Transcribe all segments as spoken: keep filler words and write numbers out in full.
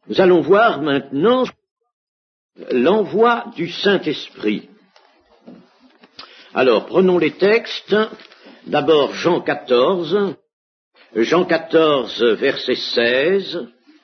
Nous allons voir maintenant l'envoi du Saint-Esprit. Alors, prenons les textes. D'abord, Jean quatorze, Jean quatorze, verset seize.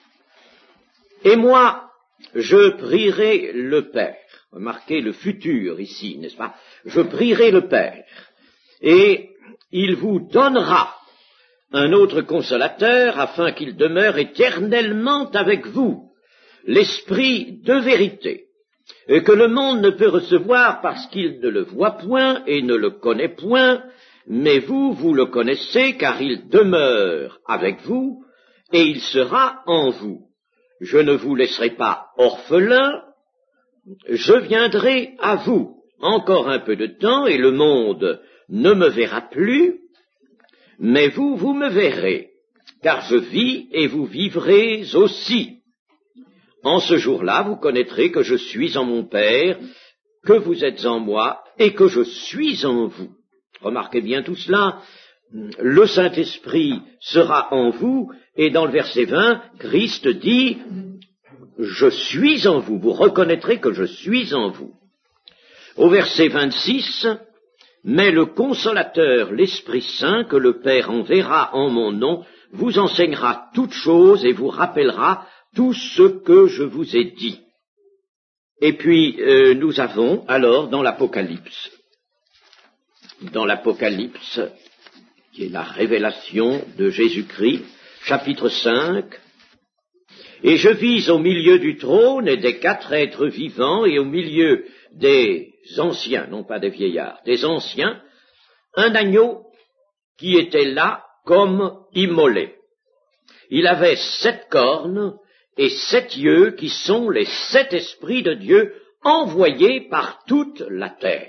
Et moi, je prierai le Père. Remarquez le futur ici, n'est-ce pas? Je prierai le Père, et il vous donnera un autre consolateur, afin qu'il demeure éternellement avec vous, l'Esprit de vérité, et que le monde ne peut recevoir parce qu'il ne le voit point et ne le connaît point, mais vous, vous le connaissez, car il demeure avec vous, et il sera en vous. Je ne vous laisserai pas orphelins, je viendrai à vous. Encore un peu de temps, et le monde ne me verra plus, mais vous, vous me verrez, car je vis et vous vivrez aussi. En ce jour-là, vous connaîtrez que je suis en mon Père, que vous êtes en moi, et que je suis en vous. Remarquez bien tout cela. Le Saint-Esprit sera en vous, et dans le verset vingt, Christ dit, je suis en vous. Vous reconnaîtrez que je suis en vous. Au verset vingt-six, mais le Consolateur, l'Esprit Saint, que le Père enverra en mon nom, vous enseignera toutes choses et vous rappellera tout ce que je vous ai dit. Et puis, euh, nous avons alors dans l'Apocalypse, dans l'Apocalypse, qui est la révélation de Jésus-Christ, chapitre cinq, et je vis au milieu du trône et des quatre êtres vivants et au milieu des anciens, non pas des vieillards, des anciens, un agneau qui était là comme immolé. Il avait sept cornes et sept yeux qui sont les sept esprits de Dieu envoyés par toute la terre.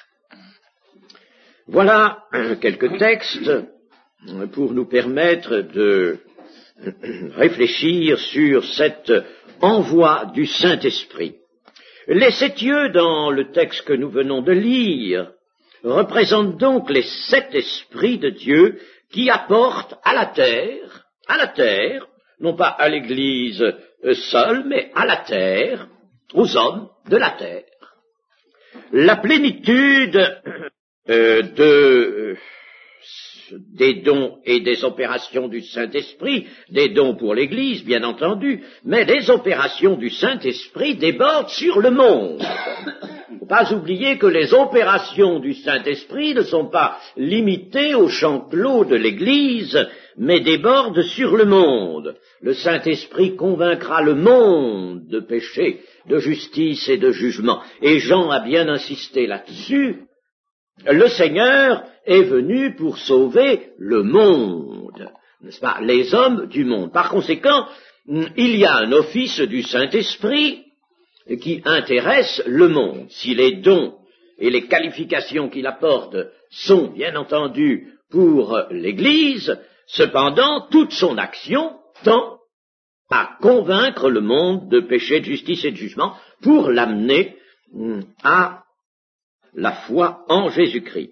Voilà quelques textes pour nous permettre de réfléchir sur cet envoi du Saint-Esprit. Les sept yeux dans le texte que nous venons de lire représentent donc les sept esprits de Dieu qui apportent à la terre, à la terre, non pas à l'Église seule, mais à la terre, aux hommes de la terre, la plénitude euh, de... des dons et des opérations du Saint-Esprit, des dons pour l'Église, bien entendu, mais les opérations du Saint-Esprit débordent sur le monde. Il ne faut pas oublier que les opérations du Saint-Esprit ne sont pas limitées au champ clos de l'Église, mais débordent sur le monde. Le Saint-Esprit convaincra le monde de péché, de justice et de jugement. Et Jean a bien insisté là-dessus. Le Seigneur est venu pour sauver le monde, n'est-ce pas, les hommes du monde. Par conséquent, il y a un office du Saint-Esprit qui intéresse le monde. Si les dons et les qualifications qu'il apporte sont, bien entendu, pour l'Église, cependant, toute son action tend à convaincre le monde de péché, de justice et de jugement pour l'amener à la foi en Jésus-Christ.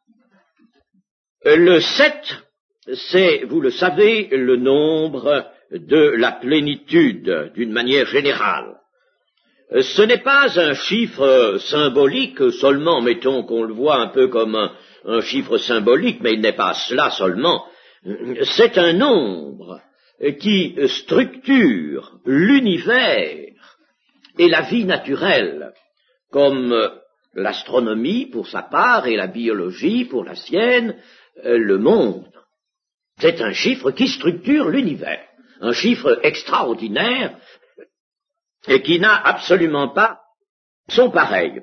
Le sept, c'est, vous le savez, le nombre de la plénitude, d'une manière générale. Ce n'est pas un chiffre symbolique seulement, mettons qu'on le voit un peu comme un, un chiffre symbolique, mais il n'est pas cela seulement. C'est un nombre qui structure l'univers et la vie naturelle, comme l'astronomie pour sa part et la biologie pour la sienne, euh, le monde. C'est un chiffre qui structure l'univers, un chiffre extraordinaire et qui n'a absolument pas son pareil.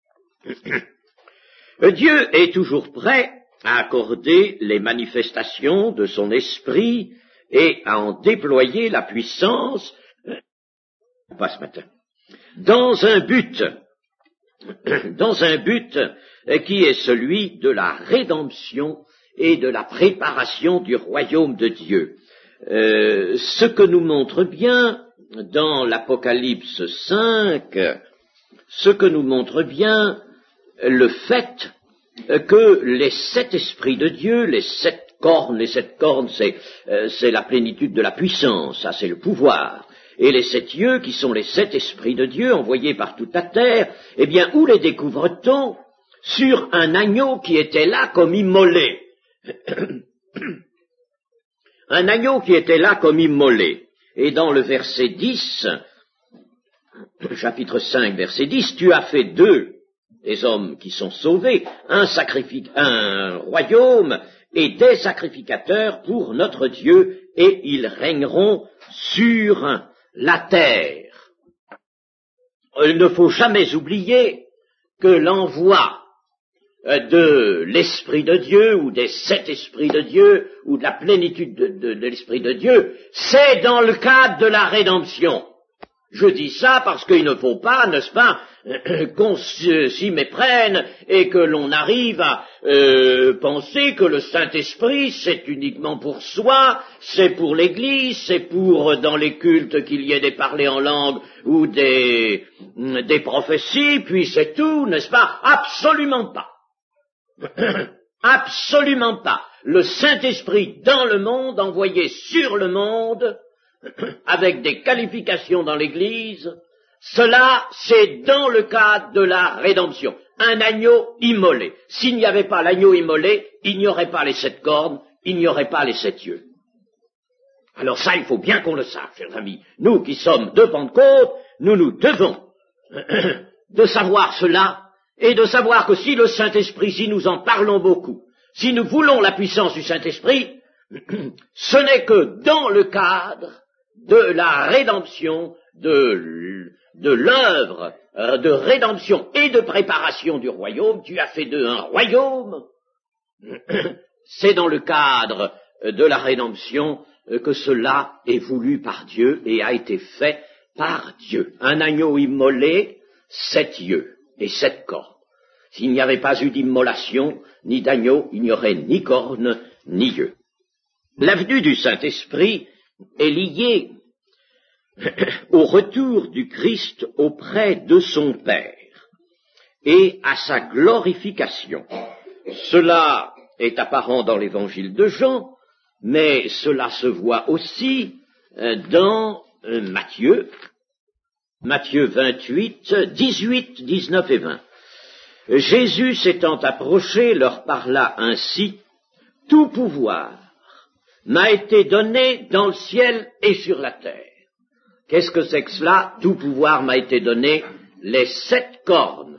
Dieu est toujours prêt à accorder les manifestations de son esprit et à en déployer la puissance, pas ce matin, dans un but dans un but qui est celui de la rédemption et de la préparation du royaume de Dieu. Euh, ce que nous montre bien dans l'Apocalypse cinq, ce que nous montre bien le fait que les sept esprits de Dieu, les sept cornes, les sept cornes, c'est, euh, c'est la plénitude de la puissance, ça c'est le pouvoir. et les sept yeux, qui sont les sept esprits de Dieu envoyés par toute la terre, eh bien, où les découvre-t-on? Sur un agneau qui était là comme immolé. Un agneau qui était là comme immolé. Et dans le verset dix, chapitre cinq, verset dix, tu as fait d'eux des hommes qui sont sauvés, un, sacrific- un royaume et des sacrificateurs pour notre Dieu, et ils régneront sur la terre. Il ne faut jamais oublier que l'envoi de l'Esprit de Dieu, ou des sept esprits de Dieu, ou de la plénitude de, de, de l'Esprit de Dieu, c'est dans le cadre de la rédemption. Je dis ça parce qu'il ne faut pas, n'est-ce pas, qu'on s'y méprenne et que l'on arrive à euh, penser que le Saint-Esprit, c'est uniquement pour soi, c'est pour l'Église, c'est pour, dans les cultes, qu'il y ait des parlers en langue ou des, des prophéties, puis c'est tout, n'est-ce pas? Absolument pas. Absolument pas. Le Saint-Esprit dans le monde, envoyé sur le monde, avec des qualifications dans l'Église, cela, c'est dans le cadre de la rédemption. Un agneau immolé. S'il n'y avait pas l'agneau immolé, il n'y aurait pas les sept cornes, il n'y aurait pas les sept yeux. Alors ça, il faut bien qu'on le sache, chers amis. Nous qui sommes de Pentecôte, nous nous devons de savoir cela, et de savoir que si le Saint-Esprit, si nous en parlons beaucoup, si nous voulons la puissance du Saint-Esprit, ce n'est que dans le cadre de la rédemption, de, de l'œuvre de rédemption et de préparation du royaume. Tu as fait d'eux un royaume. C'est dans le cadre de la rédemption que cela est voulu par Dieu et a été fait par Dieu. Un agneau immolé, sept yeux et sept cornes. S'il n'y avait pas eu d'immolation, ni d'agneau, il n'y aurait ni cornes, ni yeux. La venue du Saint-Esprit est liée au retour du Christ auprès de son Père et à sa glorification. Cela est apparent dans l'évangile de Jean, mais cela se voit aussi dans Matthieu, Matthieu vingt-huit, dix-huit, dix-neuf et vingt. Jésus s'étant approché leur parla ainsi: tout pouvoir m'a été donné dans le ciel et sur la terre. Qu'est-ce que c'est que cela? Tout pouvoir m'a été donné, les sept cornes.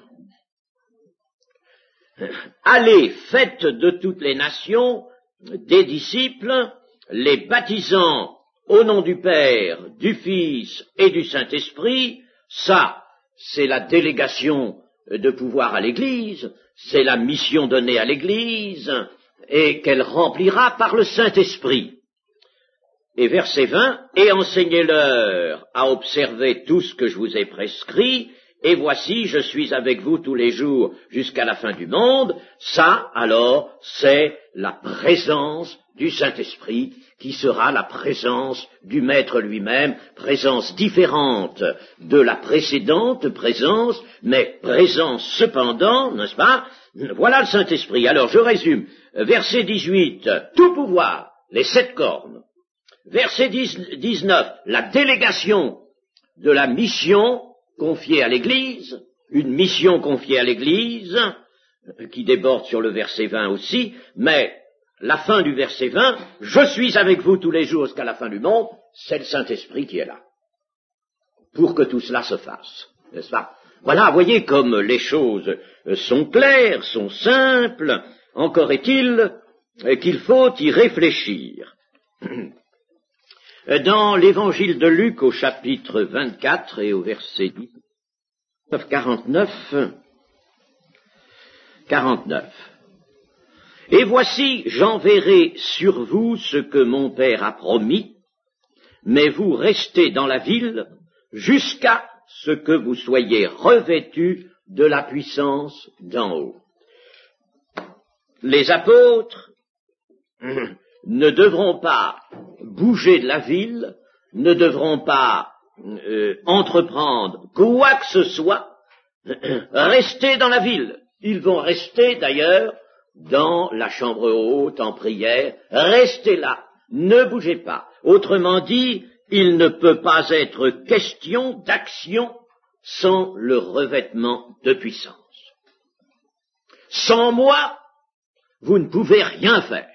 Allez, faites de toutes les nations des disciples, les baptisant au nom du Père, du Fils et du Saint-Esprit. Ça, c'est la délégation de pouvoir à l'Église, c'est la mission donnée à l'Église, et qu'elle remplira par le Saint-Esprit. Et verset vingt, et enseignez-leur à observer tout ce que je vous ai prescrit, et voici, je suis avec vous tous les jours jusqu'à la fin du monde. Ça, alors, c'est la présence du Saint-Esprit, qui sera la présence du Maître lui-même, présence différente de la précédente présence, mais présence cependant, n'est-ce pas? Voilà le Saint-Esprit. Alors, je résume. Verset dix-huit, tout pouvoir, les sept cornes. Verset dix-neuf, la délégation de la mission confiée à l'Église, une mission confiée à l'Église, qui déborde sur le verset vingt aussi, mais la fin du verset vingt, je suis avec vous tous les jours jusqu'à la fin du monde, c'est le Saint-Esprit qui est là, pour que tout cela se fasse, n'est-ce pas? Voilà, voyez comme les choses sont claires, sont simples, encore est-il qu'il faut y réfléchir. Dans l'évangile de Luc au chapitre vingt-quatre et au verset dix-neuf, quarante-neuf, quarante-neuf. Et voici, j'enverrai sur vous ce que mon Père a promis, mais vous restez dans la ville jusqu'à ce que vous soyez revêtus de la puissance d'en haut. Les apôtres ne devront pas bouger de la ville, ne devront pas euh, entreprendre quoi que ce soit, rester dans la ville. Ils vont rester d'ailleurs dans la chambre haute, en prière, restez là, ne bougez pas. Autrement dit, il ne peut pas être question d'action sans le revêtement de puissance. Sans moi, vous ne pouvez rien faire.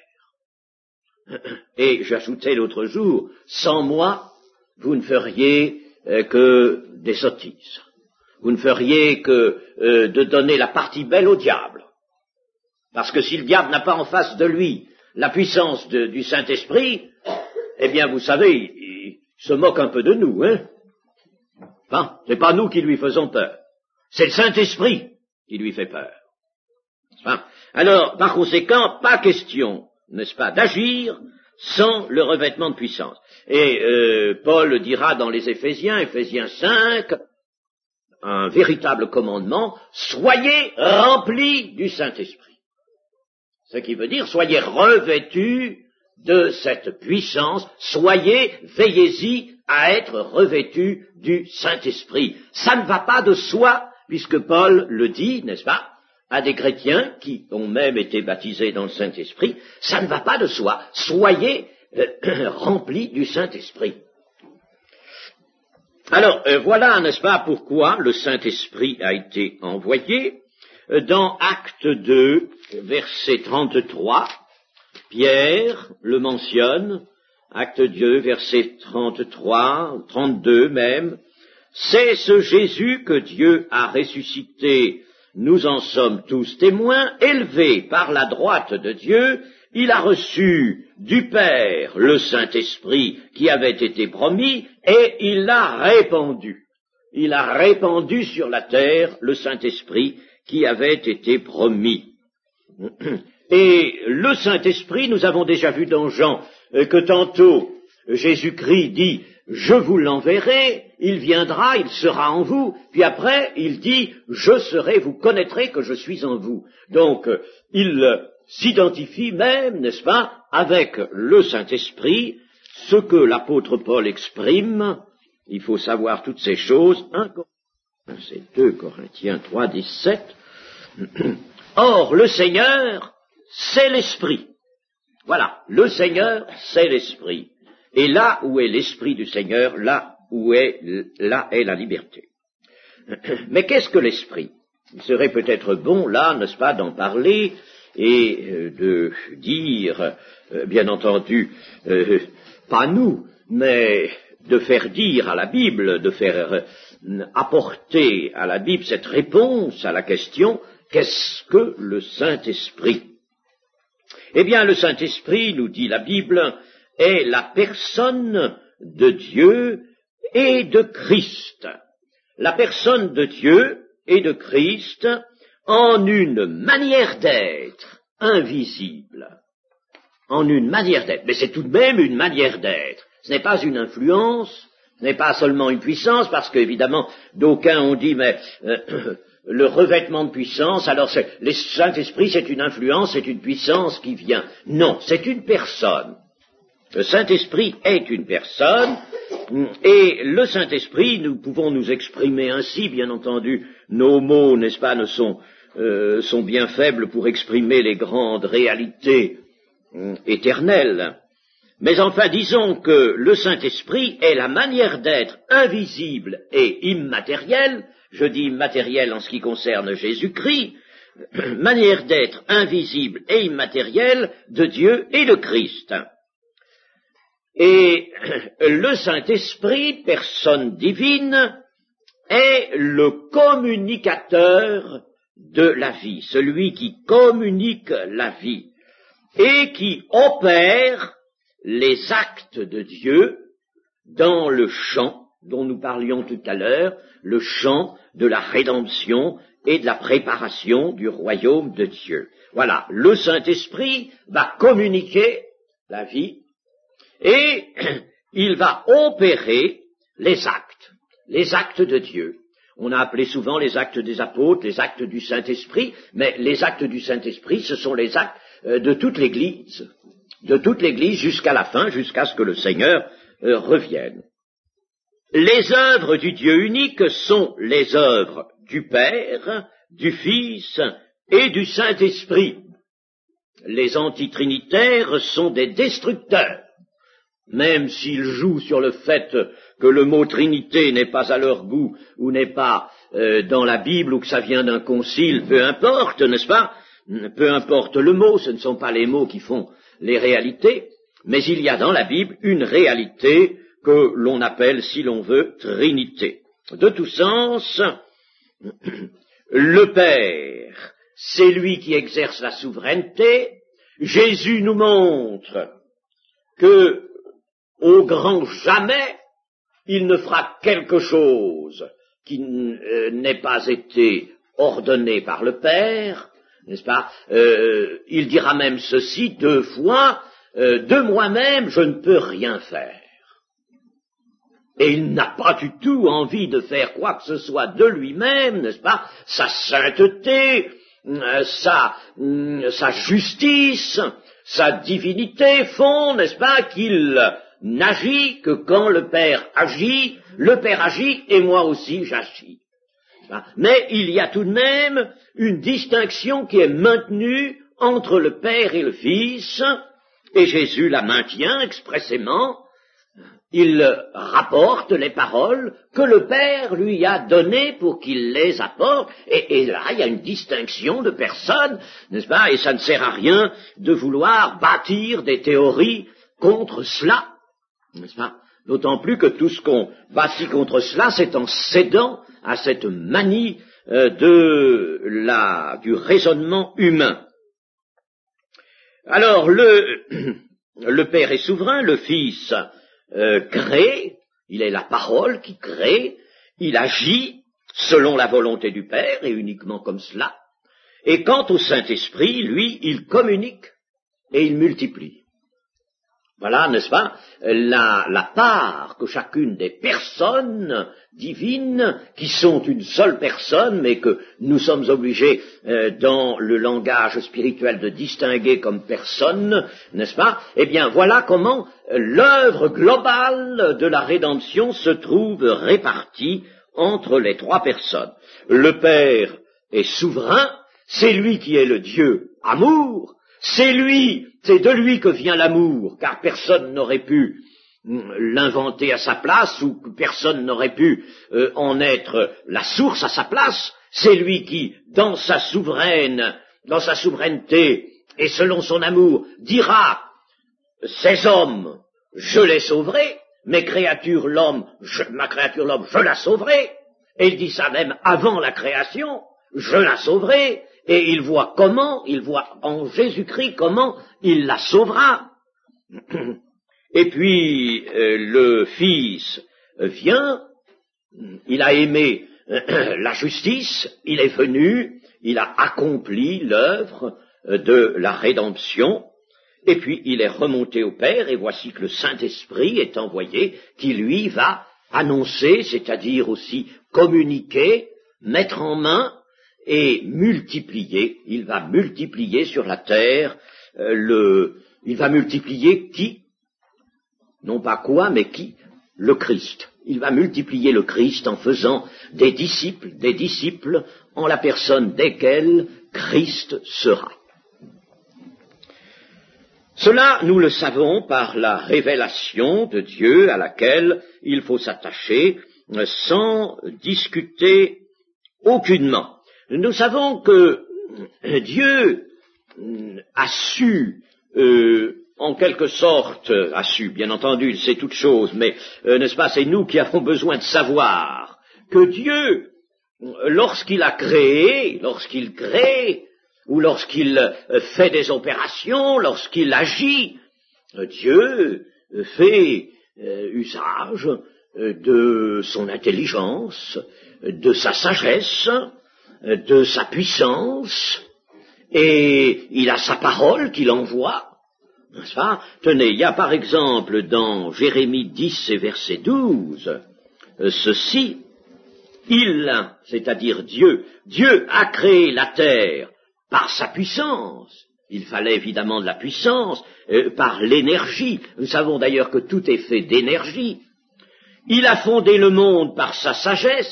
Et j'ajoutais l'autre jour, sans moi, vous ne feriez euh, que des sottises. Vous ne feriez que euh, de donner la partie belle au diable. Parce que si le diable n'a pas en face de lui la puissance de, du Saint-Esprit, eh bien, vous savez, il, il se moque un peu de nous, hein. Enfin, c'est pas nous qui lui faisons peur. C'est le Saint-Esprit qui lui fait peur. Enfin, alors, par conséquent, pas question, n'est-ce pas, d'agir sans le revêtement de puissance. Et euh, Paul dira dans les Éphésiens, Éphésiens cinq, un véritable commandement, soyez remplis du Saint-Esprit. Ce qui veut dire, soyez revêtus de cette puissance, soyez, veillez-y à être revêtus du Saint-Esprit. Ça ne va pas de soi, puisque Paul le dit, n'est-ce pas, à des chrétiens qui ont même été baptisés dans le Saint-Esprit, ça ne va pas de soi, soyez euh, remplis du Saint-Esprit. Alors, euh, voilà, n'est-ce pas, pourquoi le Saint-Esprit a été envoyé. Dans Acte deux, verset trente-trois, Pierre le mentionne, Acte deux, verset trente-trois, trente-deux même, c'est ce Jésus que Dieu a ressuscité, nous en sommes tous témoins, élevé par la droite de Dieu, il a reçu du Père le Saint-Esprit qui avait été promis, et il l'a répandu. Il a répandu sur la terre le Saint-Esprit qui avait été promis. Et le Saint-Esprit, nous avons déjà vu dans Jean que tantôt Jésus-Christ dit « Je vous l'enverrai, il viendra, il sera en vous », puis après il dit « Je serai, vous connaîtrez que je suis en vous ». Donc il s'identifie même, n'est-ce pas, avec le Saint-Esprit, ce que l'apôtre Paul exprime, il faut savoir toutes ces choses, c'est deux Corinthiens trois, dix-sept. Or, le Seigneur, c'est l'Esprit. Voilà, le Seigneur, c'est l'Esprit. Et là où est l'Esprit du Seigneur, là où est, là est la liberté. Mais qu'est-ce que l'Esprit? Il serait peut-être bon, là, n'est-ce pas, d'en parler et euh, de dire, euh, bien entendu, euh, pas nous, mais de faire dire à la Bible, de faire euh, apporter à la Bible cette réponse à la question « Qu'est-ce que le Saint-Esprit » ? Eh bien, le Saint-Esprit, nous dit la Bible, est la personne de Dieu et de Christ. La personne de Dieu et de Christ en une manière d'être invisible. En une manière d'être. Mais c'est tout de même une manière d'être. Ce n'est pas une influence, ce n'est pas seulement une puissance, parce qu'évidemment, d'aucuns ont dit, mais euh, le revêtement de puissance, alors c'est, le Saint-Esprit c'est une influence, c'est une puissance qui vient. Non, c'est une personne. Le Saint-Esprit est une personne, et le Saint-Esprit, nous pouvons nous exprimer ainsi, bien entendu, nos mots, n'est-ce pas, ne sont, euh, sont bien faibles pour exprimer les grandes réalités euh, éternelles. Mais enfin, disons que le Saint-Esprit est la manière d'être invisible et immatérielle, je dis immatérielle en ce qui concerne Jésus-Christ, manière d'être invisible et immatérielle de Dieu et de Christ. Et le Saint-Esprit, personne divine, est le communicateur de la vie, celui qui communique la vie et qui opère les actes de Dieu dans le champ dont nous parlions tout à l'heure, le champ de la rédemption et de la préparation du royaume de Dieu. Voilà, le Saint-Esprit va communiquer la vie et il va opérer les actes, les actes de Dieu. On a appelé souvent les actes des apôtres, les actes du Saint-Esprit, mais les actes du Saint-Esprit, ce sont les actes de toute l'Église, de toute l'Église jusqu'à la fin, jusqu'à ce que le Seigneur euh, revienne. Les œuvres du Dieu unique sont les œuvres du Père, du Fils et du Saint-Esprit. Les antitrinitaires sont des destructeurs. même s'ils jouent sur le fait que le mot Trinité n'est pas à leur goût, ou n'est pas euh, dans la Bible, ou que ça vient d'un concile, peu importe, n'est-ce pas? Peu importe le mot, ce ne sont pas les mots qui font les réalités, mais il y a dans la Bible une réalité que l'on appelle, si l'on veut, Trinité. De tout sens, le Père, c'est lui qui exerce la souveraineté. Jésus nous montre que, au grand jamais, il ne fera quelque chose qui n'ait pas été ordonné par le Père, n'est-ce pas? euh, Il dira même ceci deux fois, euh, de moi-même je ne peux rien faire. Et il n'a pas du tout envie de faire quoi que ce soit de lui-même, n'est-ce pas? Sa sainteté, euh, sa, euh, sa justice, sa divinité font, n'est-ce pas, qu'il n'agit que quand le Père agit, le Père agit et moi aussi j'agis. Mais il y a tout de même une distinction qui est maintenue entre le Père et le Fils, et Jésus la maintient expressément. Il rapporte les paroles que le Père lui a données pour qu'il les apporte, et, et là il y a une distinction de personnes, n'est-ce pas, et ça ne sert à rien de vouloir bâtir des théories contre cela, n'est-ce pas, d'autant plus que tout ce qu'on bâtit contre cela, c'est en cédant à cette manie euh, de la, du raisonnement humain. Alors le, le Père est souverain, le Fils Euh, crée, il est la parole qui crée, il agit selon la volonté du Père et uniquement comme cela. Et quant au Saint-Esprit, lui, il communique et il multiplie. Voilà, n'est-ce pas, la, la part que chacune des personnes divines, qui sont une seule personne, mais que nous sommes obligés, euh, dans le langage spirituel, de distinguer comme personne, n'est-ce pas? Eh bien, voilà comment l'œuvre globale de la rédemption se trouve répartie entre les trois personnes. Le Père est souverain, c'est lui qui est le Dieu amour, c'est lui, c'est de lui que vient l'amour, car personne n'aurait pu l'inventer à sa place, ou que personne n'aurait pu euh, en être la source à sa place. C'est lui qui, dans sa souveraine, dans sa souveraineté, et selon son amour, dira, ces hommes, je les sauverai, mes créatures l'homme, je, ma créature l'homme, je la sauverai, et il dit ça même avant la création, je la sauverai, et il voit comment, il voit en Jésus-Christ comment il la sauvera. Et puis euh, le Fils vient, il a aimé euh, la justice, il est venu, il a accompli l'œuvre euh, de la rédemption, et puis il est remonté au Père, et voici que le Saint-Esprit est envoyé, qui lui va annoncer, c'est-à-dire aussi communiquer, mettre en main, et multiplier, il va multiplier sur la terre, euh, le, il va multiplier qui? Non pas quoi, mais qui? Le Christ. Il va multiplier le Christ en faisant des disciples, des disciples en la personne desquels Christ sera. Cela, nous le savons par la révélation de Dieu à laquelle il faut s'attacher sans discuter aucunement. Nous savons que Dieu a su, euh, en quelque sorte, a su, bien entendu, il sait toutes choses, mais, euh, n'est-ce pas, c'est nous qui avons besoin de savoir que Dieu, lorsqu'il a créé, lorsqu'il crée, ou lorsqu'il euh, fait des opérations, lorsqu'il agit, euh, Dieu fait euh, usage euh, de son intelligence, de sa sagesse, de sa puissance, et il a sa parole qu'il envoie, n'est-ce pas? Tenez, il y a par exemple dans Jérémie dix et verset douze, euh, ceci, il, c'est-à-dire Dieu, Dieu a créé la terre par sa puissance, il fallait évidemment de la puissance, euh, par l'énergie, nous savons d'ailleurs que tout est fait d'énergie, il a fondé le monde par sa sagesse,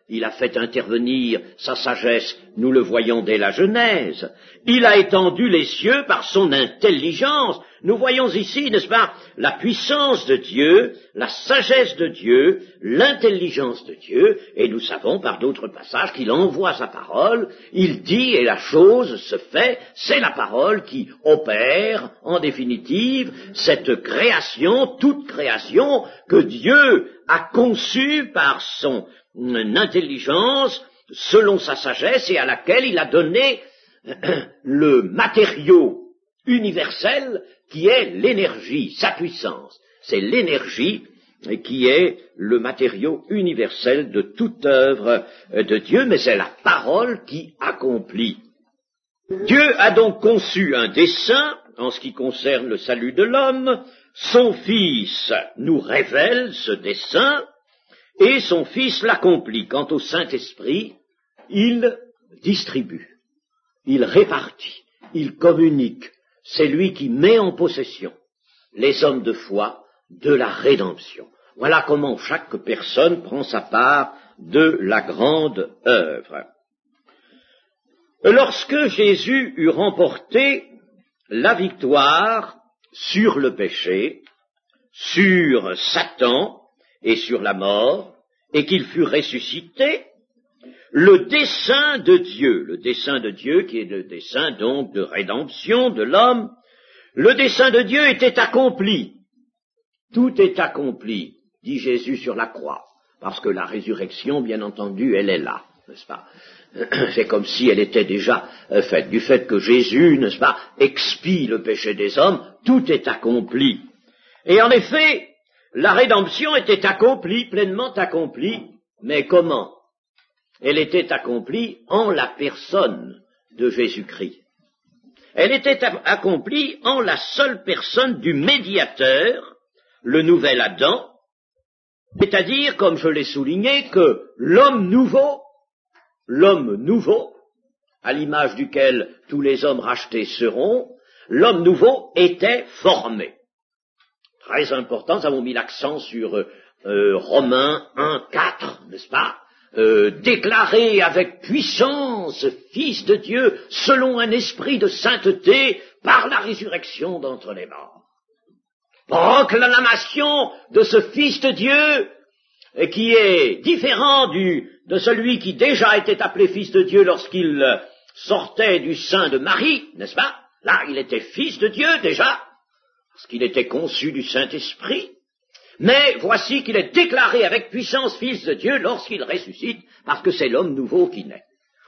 il a fait intervenir sa sagesse, nous le voyons dès la Genèse. Il a étendu les cieux par son intelligence. Nous voyons ici, n'est-ce pas, la puissance de Dieu, la sagesse de Dieu, l'intelligence de Dieu, et nous savons par d'autres passages qu'il envoie sa parole, il dit et la chose se fait, c'est la parole qui opère, en définitive, cette création, toute création que Dieu a conçue par son intelligence, selon sa sagesse, et à laquelle il a donné le matériau universel qui est l'énergie, sa puissance. C'est l'énergie qui est le matériau universel de toute œuvre de Dieu, mais c'est la parole qui accomplit. Dieu a donc conçu un dessein en ce qui concerne le salut de l'homme. Son Fils nous révèle ce dessein et son Fils l'accomplit. Quant au Saint-Esprit, il distribue, il répartit, il communique. C'est lui qui met en possession les hommes de foi de la rédemption. Voilà comment chaque personne prend sa part de la grande œuvre. Lorsque Jésus eut remporté la victoire sur le péché, sur Satan et sur la mort, et qu'il fut ressuscité, le dessein de Dieu, le dessein de Dieu qui est le dessein donc de rédemption de l'homme, le dessein de Dieu était accompli. Tout est accompli, dit Jésus sur la croix, parce que la résurrection, bien entendu, elle est là, n'est-ce pas? C'est comme si elle était déjà faite. Du fait que Jésus, n'est-ce pas, expie le péché des hommes, tout est accompli. Et en effet, la rédemption était accomplie, pleinement accomplie, mais comment? Elle était accomplie en la personne de Jésus-Christ. Elle était accomplie en la seule personne du médiateur, le nouvel Adam, c'est-à-dire, comme je l'ai souligné, que l'homme nouveau, l'homme nouveau, à l'image duquel tous les hommes rachetés seront, l'homme nouveau était formé. Très important, nous avons mis l'accent sur euh, Romains un, quatre, n'est-ce pas? Euh, déclaré avec puissance Fils de Dieu selon un esprit de sainteté par la résurrection d'entre les morts. Proclamation de ce Fils de Dieu euh, qui est différent du, de celui qui déjà était appelé Fils de Dieu lorsqu'il euh, sortait du sein de Marie, n'est-ce pas? Là, il était Fils de Dieu déjà, parce qu'il était conçu du Saint-Esprit. Mais voici qu'il est déclaré avec puissance Fils de Dieu lorsqu'il ressuscite, parce que c'est l'homme nouveau qui naît.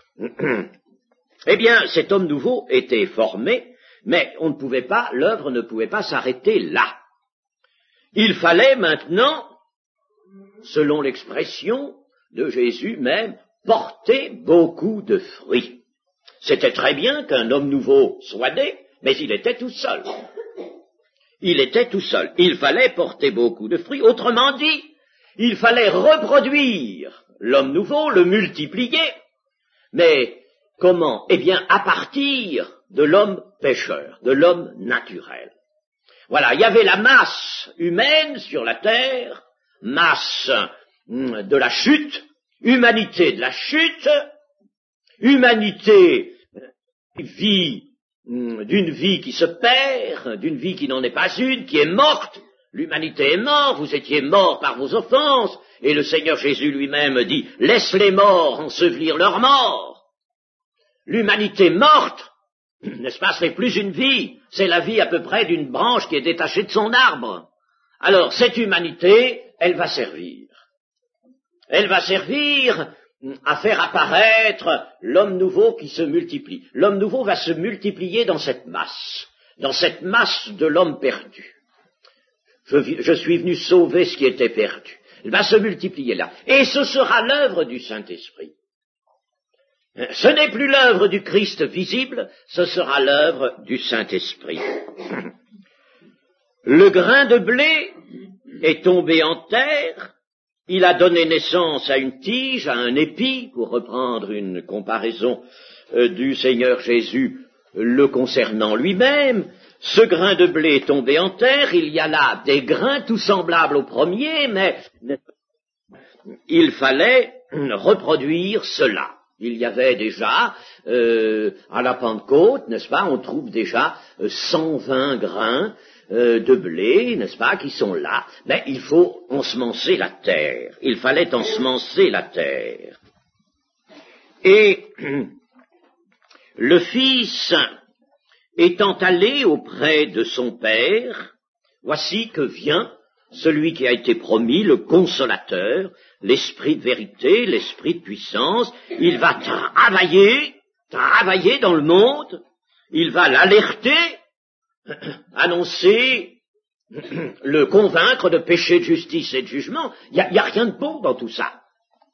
Eh bien, cet homme nouveau était formé, mais on ne pouvait pas, l'œuvre ne pouvait pas s'arrêter là. Il fallait maintenant, selon l'expression de Jésus même, porter beaucoup de fruits. C'était très bien qu'un homme nouveau soit né, mais il était tout seul. Il était tout seul. Il fallait porter beaucoup de fruits. Autrement dit, il fallait reproduire l'homme nouveau, le multiplier. Mais comment? Eh bien, à partir de l'homme pécheur, de l'homme naturel. Voilà, il y avait la masse humaine sur la terre, masse de la chute, humanité de la chute, humanité vie d'une vie qui se perd, d'une vie qui n'en est pas une, qui est morte. L'humanité est morte, vous étiez morts par vos offenses, et le Seigneur Jésus lui-même dit, laisse les morts ensevelir leurs morts. L'humanité morte, n'est-ce pas, ce n'est plus une vie, c'est la vie à peu près d'une branche qui est détachée de son arbre. Alors, cette humanité, elle va servir. Elle va servir à faire apparaître l'homme nouveau qui se multiplie. L'homme nouveau va se multiplier dans cette masse, dans cette masse de l'homme perdu. Je, je suis venu sauver ce qui était perdu. Il va se multiplier là. Et ce sera l'œuvre du Saint-Esprit. Ce n'est plus l'œuvre du Christ visible, ce sera l'œuvre du Saint-Esprit. Le grain de blé est tombé en terre. Il a donné naissance à une tige, à un épi, pour reprendre une comparaison euh, du Seigneur Jésus le concernant lui-même. Ce grain de blé est tombé en terre, il y a là des grains tout semblables au premier, mais il fallait reproduire cela. Il y avait déjà, euh, à la Pentecôte, n'est-ce pas, on trouve déjà euh, cent vingt grains euh, de blé, n'est-ce pas, qui sont là. Mais il faut ensemencer la terre. Il fallait ensemencer la terre. Et le Fils étant allé auprès de son Père, voici que vient celui qui a été promis, le Consolateur, l'Esprit de vérité, l'Esprit de puissance. Il va travailler, travailler dans le monde, il va l'alerter, annoncer, le convaincre de péché, de justice et de jugement. Il n'y a, a rien de beau dans tout ça.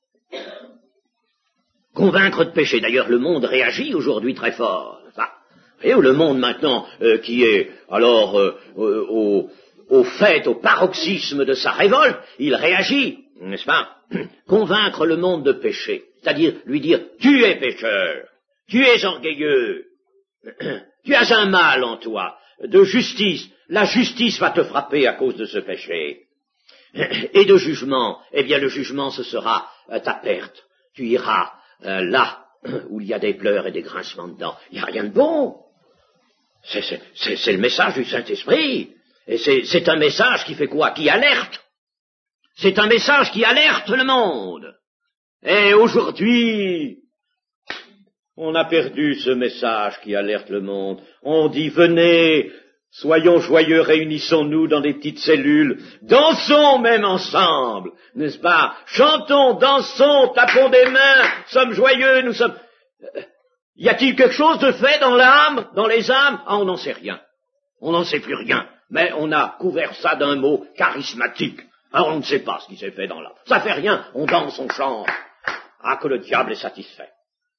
Convaincre de péché. D'ailleurs, le monde réagit aujourd'hui très fort. Enfin, vous voyez, le monde maintenant euh, qui est alors euh, euh, au, au fait, au paroxysme de sa révolte, il réagit, n'est-ce pas? Convaincre le monde de péché, c'est-à-dire lui dire, tu es pécheur, tu es orgueilleux, tu as un mal en toi, de justice, la justice va te frapper à cause de ce péché. Et de jugement, eh bien le jugement ce sera euh, ta perte, tu iras euh, là où il y a des pleurs et des grincements de dents. Il n'y a rien de bon. C'est, c'est, c'est, c'est le message du Saint-Esprit. Et c'est, c'est un message qui fait quoi? Qui alerte. C'est un message qui alerte le monde. Et aujourd'hui, on a perdu ce message qui alerte le monde. On dit, venez, soyons joyeux, réunissons-nous dans des petites cellules, dansons même ensemble, n'est-ce pas? Chantons, dansons, tapons des mains, sommes joyeux, nous sommes... Y a-t-il quelque chose de fait dans l'âme, dans les âmes? Ah, on n'en sait rien. On n'en sait plus rien. Mais on a couvert ça d'un mot charismatique. Alors on ne sait pas ce qui s'est fait dans l'âme. Ça fait rien, on danse, on chante. Ah, que le diable est satisfait.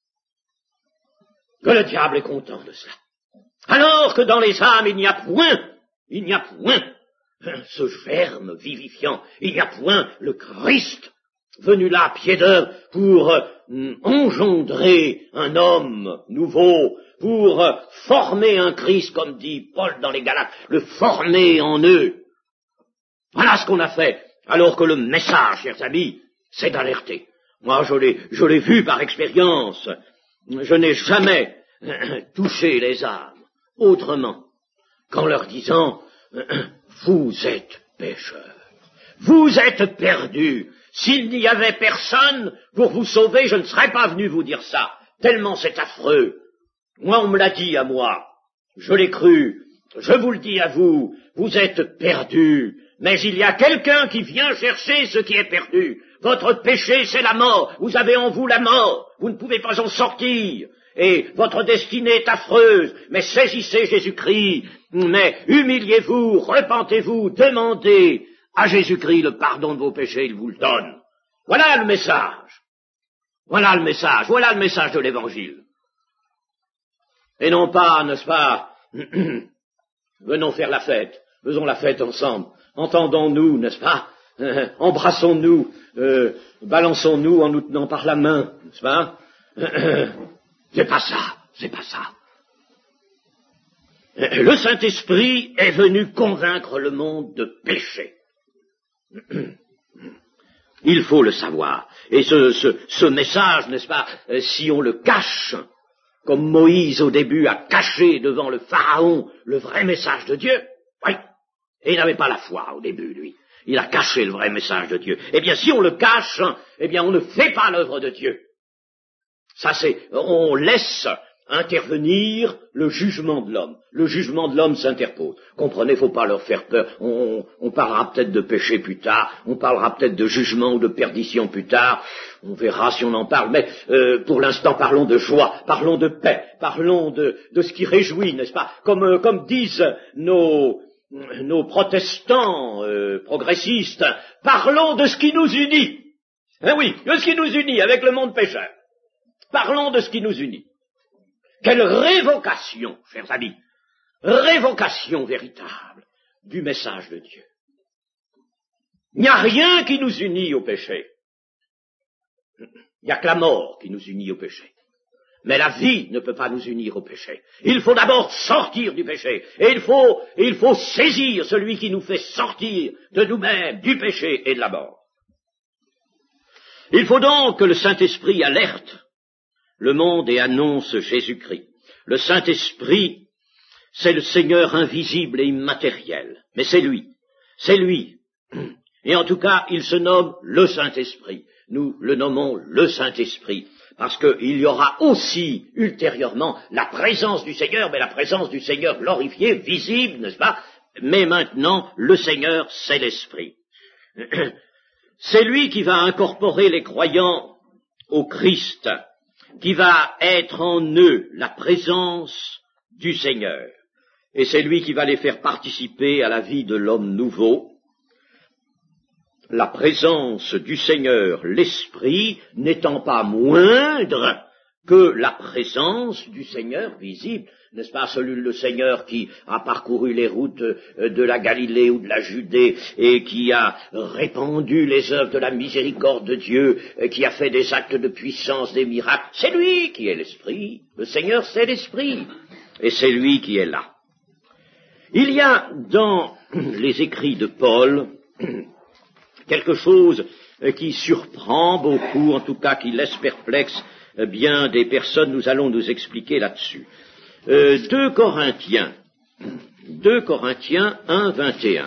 Que le diable est content de cela. Alors que dans les âmes, il n'y a point, il n'y a point ce germe vivifiant, il n'y a point le Christ venu là, pied d'œuvre, pour euh, engendrer un homme nouveau, pour euh, former un Christ, comme dit Paul dans les Galates, le former en eux. Voilà ce qu'on a fait, alors que le message, chers amis, c'est d'alerter. Moi, je l'ai, je l'ai vu par expérience, je n'ai jamais euh, touché les âmes autrement qu'en leur disant, euh, vous êtes pécheurs, vous êtes perdus. S'il n'y avait personne pour vous sauver, je ne serais pas venu vous dire ça, tellement c'est affreux. Moi, on me l'a dit à moi, je l'ai cru, je vous le dis à vous, vous êtes perdus, mais il y a quelqu'un qui vient chercher ce qui est perdu. Votre péché, c'est la mort, vous avez en vous la mort, vous ne pouvez pas en sortir, et votre destinée est affreuse, mais saisissez Jésus-Christ, mais humiliez-vous, repentez-vous, demandez à Jésus-Christ le pardon de vos péchés, il vous le donne. Voilà le message. Voilà le message. Voilà le message de l'Évangile. Et non pas, n'est-ce pas, venons faire la fête. Faisons la fête ensemble. Entendons-nous, n'est-ce pas, euh, embrassons-nous, euh, balançons-nous en nous tenant par la main, n'est-ce pas. C'est pas ça. C'est pas ça. Le Saint-Esprit est venu convaincre le monde de péché. Il faut le savoir. Et ce, ce, ce message, n'est-ce pas, euh, si on le cache, comme Moïse au début a caché devant le Pharaon le vrai message de Dieu, oui, et il n'avait pas la foi au début, lui. Il a caché le vrai message de Dieu. Eh bien, si on le cache, eh bien, on ne fait pas l'œuvre de Dieu. Ça, c'est, on laisse intervenir le jugement de l'homme. Le jugement de l'homme s'interpose. Comprenez, faut pas leur faire peur. On, on parlera peut-être de péché plus tard, on parlera peut-être de jugement ou de perdition plus tard, on verra si on en parle, mais euh, pour l'instant parlons de joie, parlons de paix, parlons de, de ce qui réjouit, n'est-ce pas? Comme, euh, comme disent nos, nos protestants euh, progressistes, parlons de ce qui nous unit. Hein, oui, de ce qui nous unit avec le monde pécheur. Parlons de ce qui nous unit. Quelle révocation, chers amis, révocation véritable du message de Dieu. Il n'y a rien qui nous unit au péché. Il n'y a que la mort qui nous unit au péché. Mais la vie ne peut pas nous unir au péché. Il faut d'abord sortir du péché. Et il faut, il faut saisir celui qui nous fait sortir de nous-mêmes, du péché et de la mort. Il faut donc que le Saint-Esprit alerte le monde et annonce Jésus-Christ. Le Saint-Esprit, c'est le Seigneur invisible et immatériel, mais c'est lui, c'est lui. Et en tout cas, il se nomme le Saint-Esprit. Nous le nommons le Saint-Esprit, parce qu'il y aura aussi, ultérieurement, la présence du Seigneur, mais la présence du Seigneur glorifié, visible, n'est-ce pas? Mais maintenant, le Seigneur, c'est l'Esprit. C'est lui qui va incorporer les croyants au Christ, qui va être en eux la présence du Seigneur. Et c'est lui qui va les faire participer à la vie de l'homme nouveau. La présence du Seigneur, l'Esprit, n'étant pas moindre que la présence du Seigneur visible. N'est-ce pas, celui le Seigneur qui a parcouru les routes de la Galilée ou de la Judée et qui a répandu les œuvres de la miséricorde de Dieu, qui a fait des actes de puissance, des miracles, c'est lui qui est l'Esprit. Le Seigneur, c'est l'Esprit. Et c'est lui qui est là. Il y a dans les écrits de Paul quelque chose qui surprend beaucoup, en tout cas qui laisse perplexe bien des personnes. Nous allons nous expliquer là-dessus. Euh, deux Corinthiens, deux Corinthiens un, vingt et un.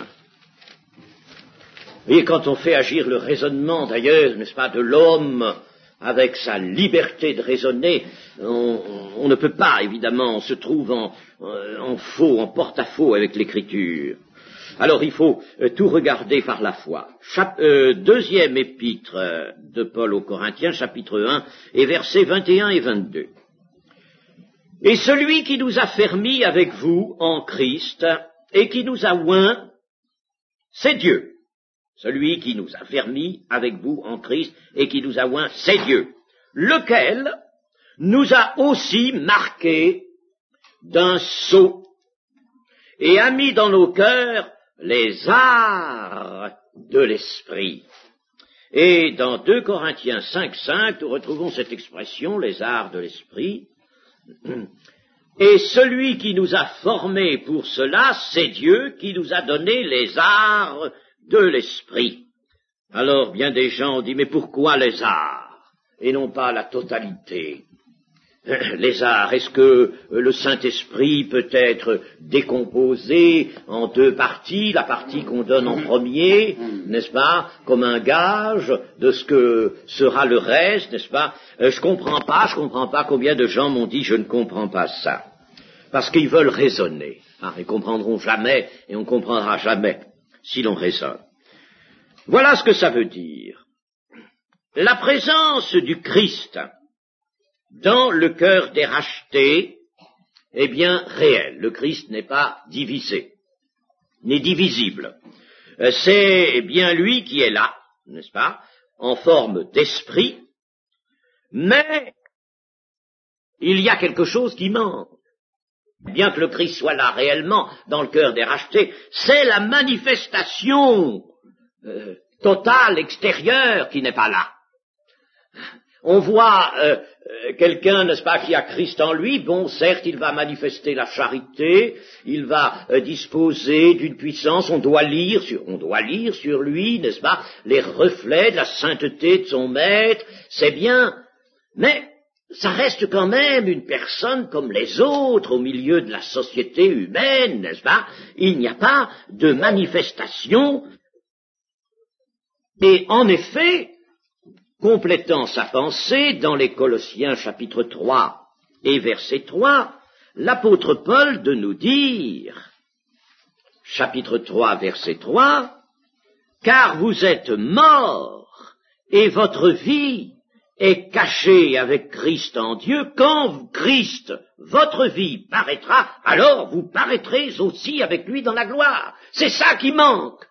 Vous voyez, quand on fait agir le raisonnement, d'ailleurs, n'est-ce pas, de l'homme, avec sa liberté de raisonner, on, on ne peut pas, évidemment, on se trouve en, en faux, en porte-à-faux avec l'Écriture. Alors il faut euh, tout regarder par la foi. Chap- euh, deuxième épître euh, de Paul aux Corinthiens, chapitre un, et versets vingt et un et vingt-deux. Et celui qui nous a fermis avec vous en Christ et qui nous a oints, c'est Dieu. Celui qui nous a fermis avec vous en Christ et qui nous a oints, c'est Dieu. Lequel nous a aussi marqués d'un sceau et a mis dans nos cœurs les arts de l'esprit. Et dans deux Corinthiens cinq, cinq, nous retrouvons cette expression, les arts de l'esprit. Et celui qui nous a formés pour cela, c'est Dieu qui nous a donné les arts de l'esprit. Alors, bien des gens ont dit, mais pourquoi les arts et non pas la totalité? Les arts, est-ce que le Saint-Esprit peut être décomposé en deux parties, la partie qu'on donne en premier, n'est-ce pas, comme un gage de ce que sera le reste, n'est-ce pas? euh, Je comprends pas, je comprends pas combien de gens m'ont dit je ne comprends pas ça, parce qu'ils veulent raisonner. Ah, ils comprendront jamais et on comprendra jamais si l'on raisonne. Voilà ce que ça veut dire. La présence du Christ dans le cœur des rachetés est bien réel. Le Christ n'est pas divisé, n'est divisible. C'est bien lui qui est là, n'est-ce pas, en forme d'esprit, mais il y a quelque chose qui manque. Bien que le Christ soit là réellement dans le cœur des rachetés, c'est la manifestation euh, totale, extérieure, qui n'est pas là. On voit euh, euh, quelqu'un, n'est-ce pas, qui a Christ en lui, bon, certes, il va manifester la charité, il va euh, disposer d'une puissance, on doit lire sur, on doit lire sur lui, n'est-ce pas, les reflets de la sainteté de son maître, c'est bien, mais ça reste quand même une personne comme les autres au milieu de la société humaine, n'est-ce pas? Il n'y a pas de manifestation, et en effet, complétant sa pensée, dans les Colossiens chapitre trois et verset trois, l'apôtre Paul de nous dire, chapitre trois, verset trois, « Car vous êtes morts, et votre vie est cachée avec Christ en Dieu. Quand Christ, votre vie, paraîtra, alors vous paraîtrez aussi avec lui dans la gloire. » C'est ça qui manque.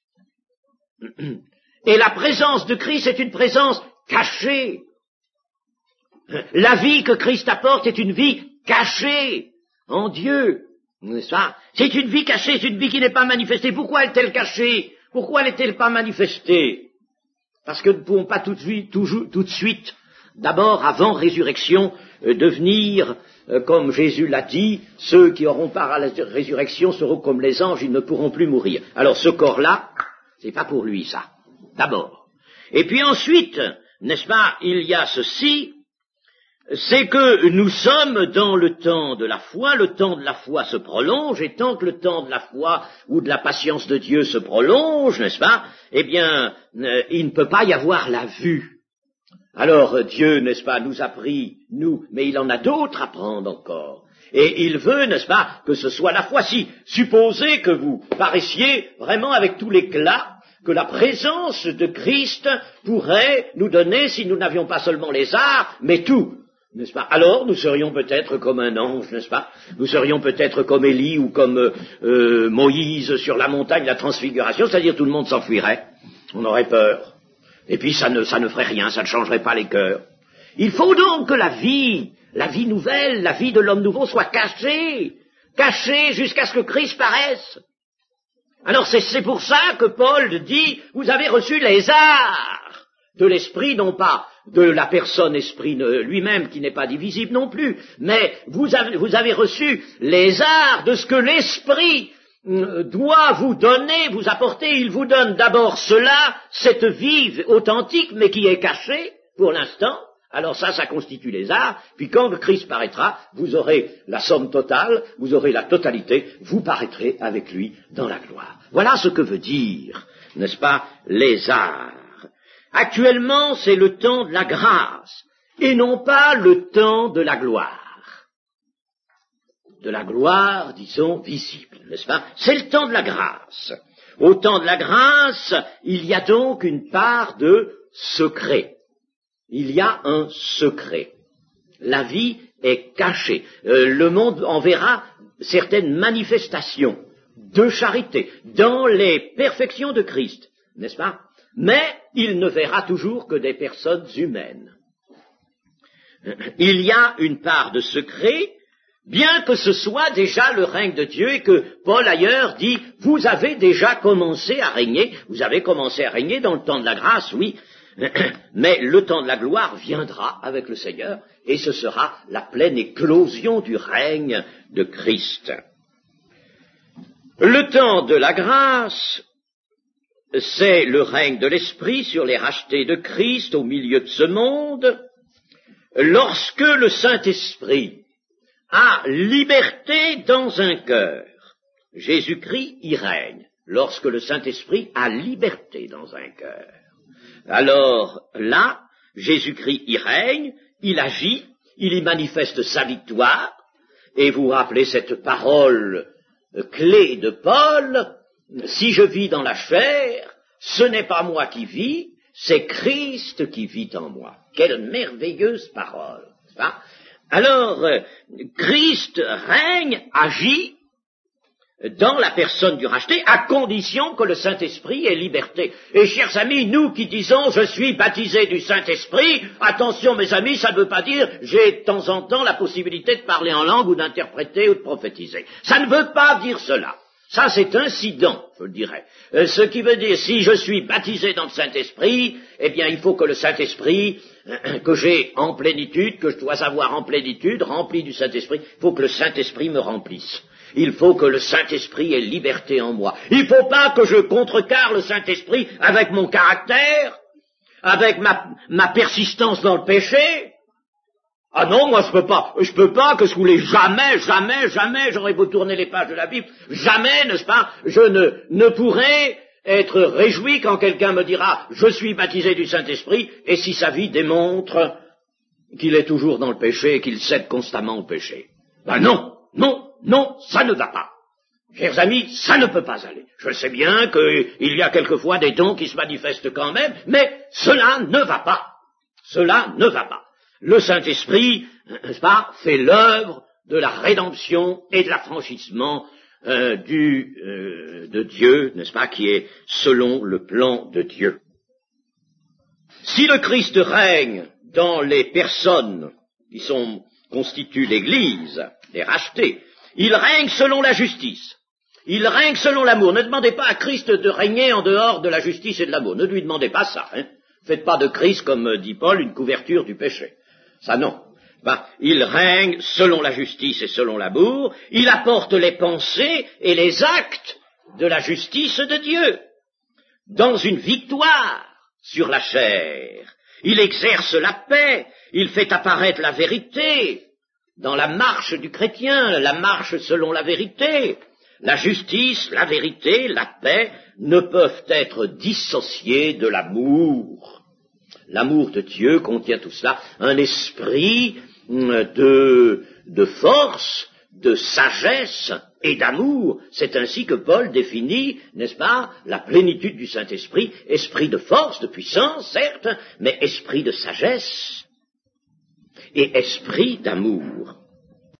Et la présence de Christ est une présence cachée. La vie que Christ apporte est une vie cachée en Dieu, n'est-ce pas? C'est une vie cachée, c'est une vie qui n'est pas manifestée. Pourquoi est-elle cachée? Pourquoi n'est-elle pas manifestée? Parce que nous ne pouvons pas tout de suite, toujours, tout de suite d'abord, avant résurrection, euh, devenir, euh, comme Jésus l'a dit, ceux qui auront part à la résurrection seront comme les anges, ils ne pourront plus mourir. Alors ce corps-là, c'est pas pour lui ça. D'abord. Et puis ensuite, n'est-ce pas, il y a ceci, c'est que nous sommes dans le temps de la foi, le temps de la foi se prolonge, et tant que le temps de la foi ou de la patience de Dieu se prolonge, n'est-ce pas, eh bien, euh, il ne peut pas y avoir la vue. Alors Dieu, n'est-ce pas, nous a pris, nous, mais il en a d'autres à prendre encore. Et il veut, n'est-ce pas, que ce soit la foi. Si, supposez que vous paraissiez vraiment avec tout l'éclat que la présence de Christ pourrait nous donner, si nous n'avions pas seulement les arts, mais tout, n'est-ce pas? Alors nous serions peut-être comme un ange, n'est-ce pas? Nous serions peut-être comme Élie ou comme euh, euh, Moïse sur la montagne de la transfiguration, c'est-à-dire tout le monde s'enfuirait, on aurait peur. Et puis ça ne, ça ne ferait rien, ça ne changerait pas les cœurs. Il faut donc que la vie, la vie nouvelle, la vie de l'homme nouveau soit cachée, cachée jusqu'à ce que Christ paraisse. Alors c'est, c'est pour ça que Paul dit, vous avez reçu les arts de l'esprit, non pas de la personne esprit lui-même qui n'est pas divisible non plus, mais vous avez, vous avez reçu les arts de ce que l'esprit doit vous donner, vous apporter. Il vous donne d'abord cela, cette vie authentique, mais qui est cachée pour l'instant. Alors ça, ça constitue les arts, puis quand Christ paraîtra, vous aurez la somme totale, vous aurez la totalité, vous paraîtrez avec lui dans la gloire. Voilà ce que veut dire, n'est-ce pas, les arts. Actuellement, c'est le temps de la grâce, et non pas le temps de la gloire. De la gloire, disons, visible, n'est-ce pas? C'est le temps de la grâce. Au temps de la grâce, il y a donc une part de secret. Il y a un secret. La vie est cachée. Euh, le monde en verra certaines manifestations de charité dans les perfections de Christ, n'est-ce pas? Mais il ne verra toujours que des personnes humaines. Il y a une part de secret, bien que ce soit déjà le règne de Dieu, et que Paul ailleurs dit, vous avez déjà commencé à régner, vous avez commencé à régner dans le temps de la grâce, oui, mais le temps de la gloire viendra avec le Seigneur, et ce sera la pleine éclosion du règne de Christ. Le temps de la grâce, c'est le règne de l'Esprit sur les rachetés de Christ au milieu de ce monde, lorsque le Saint-Esprit a liberté dans un cœur. Jésus-Christ y règne, lorsque le Saint-Esprit a liberté dans un cœur. Alors là, Jésus-Christ y règne, il agit, il y manifeste sa victoire, et vous vous rappelez cette parole clé de Paul, si je vis dans la chair, ce n'est pas moi qui vis, c'est Christ qui vit en moi. Quelle merveilleuse parole, hein? Alors, Christ règne, agit dans la personne du racheté, à condition que le Saint-Esprit ait liberté. Et chers amis, nous qui disons « je suis baptisé du Saint-Esprit », attention mes amis, ça ne veut pas dire « j'ai de temps en temps la possibilité de parler en langue ou d'interpréter ou de prophétiser ». Ça ne veut pas dire cela. Ça, c'est incident, je le dirais. Euh, ce qui veut dire, si je suis baptisé dans le Saint-Esprit, eh bien, il faut que le Saint-Esprit, euh, que j'ai en plénitude, que je dois avoir en plénitude, rempli du Saint-Esprit, il faut que le Saint-Esprit me remplisse. Il faut que le Saint-Esprit ait liberté en moi. Il ne faut pas que je contrecarre le Saint-Esprit avec mon caractère, avec ma, ma persistance dans le péché. Ah non, moi je peux pas, je peux pas, que ce que vous voulez, jamais, jamais, jamais, j'aurais beau tourner les pages de la Bible, jamais, n'est-ce pas, je ne, ne pourrai être réjoui quand quelqu'un me dira, je suis baptisé du Saint-Esprit, et si sa vie démontre qu'il est toujours dans le péché et qu'il cède constamment au péché. Ben non, non, non, ça ne va pas. Chers amis, ça ne peut pas aller. Je sais bien qu'il y a quelquefois des dons qui se manifestent quand même, mais cela ne va pas. Cela ne va pas. Le Saint-Esprit, n'est-ce pas, fait l'œuvre de la rédemption et de l'affranchissement euh, du, euh, de Dieu, n'est-ce pas, qui est selon le plan de Dieu. Si le Christ règne dans les personnes qui sont, constituent l'Église, les rachetés, il règne selon la justice, il règne selon l'amour. Ne demandez pas à Christ de régner en dehors de la justice et de l'amour, ne lui demandez pas ça, hein. Faites pas de Christ, comme dit Paul, une couverture du péché. Ça non. Ben, il règne selon la justice et selon l'amour, il apporte les pensées et les actes de la justice de Dieu, dans une victoire sur la chair. il exerce la paix, il fait apparaître la vérité dans la marche du chrétien, la marche selon la vérité. La justice, la vérité, la paix ne peuvent être dissociées de l'amour. L'amour de Dieu contient tout cela, un esprit de, de force, de sagesse et d'amour. C'est ainsi que Paul définit, n'est-ce pas, la plénitude du Saint-Esprit, esprit de force, de puissance, certes, mais esprit de sagesse et esprit d'amour.